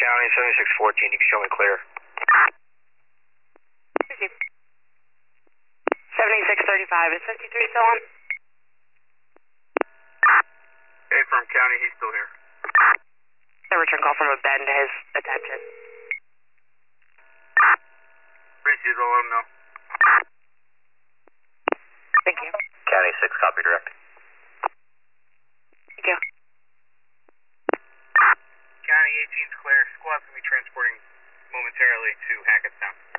County, 7614, you can show me clear. 7635, is 53 still on? Hey, from County, he's still here. A return call from a bend to his attention. Appreciate it, I'll let him know. Thank you. County 6, copy direct. Thank you. County 18's clear. Squad's going to be transporting momentarily to Hackettstown.